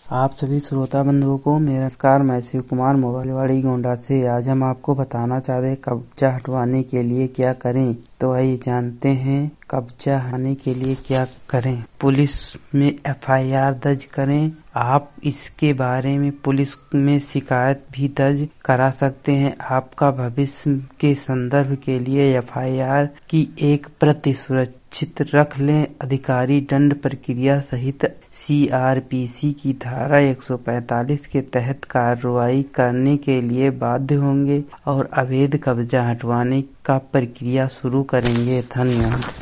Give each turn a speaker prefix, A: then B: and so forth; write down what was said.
A: आप सभी श्रोता बंधुओं को मेरा नमस्कार। मैं शिव कुमार मोबाइलवाड़ी गोंडा से। आज हम आपको बताना चाहते हैं कब्जा हटवाने के लिए क्या करें। तो आइए जानते हैं कब्जा हटाने के लिए क्या करें। पुलिस में एफआईआर दर्ज करें। आप इसके बारे में पुलिस में शिकायत भी दर्ज करा सकते हैं। आपका भविष्य के संदर्भ के लिए एफआईआर की एक प्रति सुरक्षित रख लें। अधिकारी दंड प्रक्रिया सहित सीआरपीसी की धारा 145 के तहत कार्रवाई करने के लिए बाध्य होंगे और अवैध कब्जा हटवाने का प्रक्रिया शुरू करेंगे। धन्यवाद।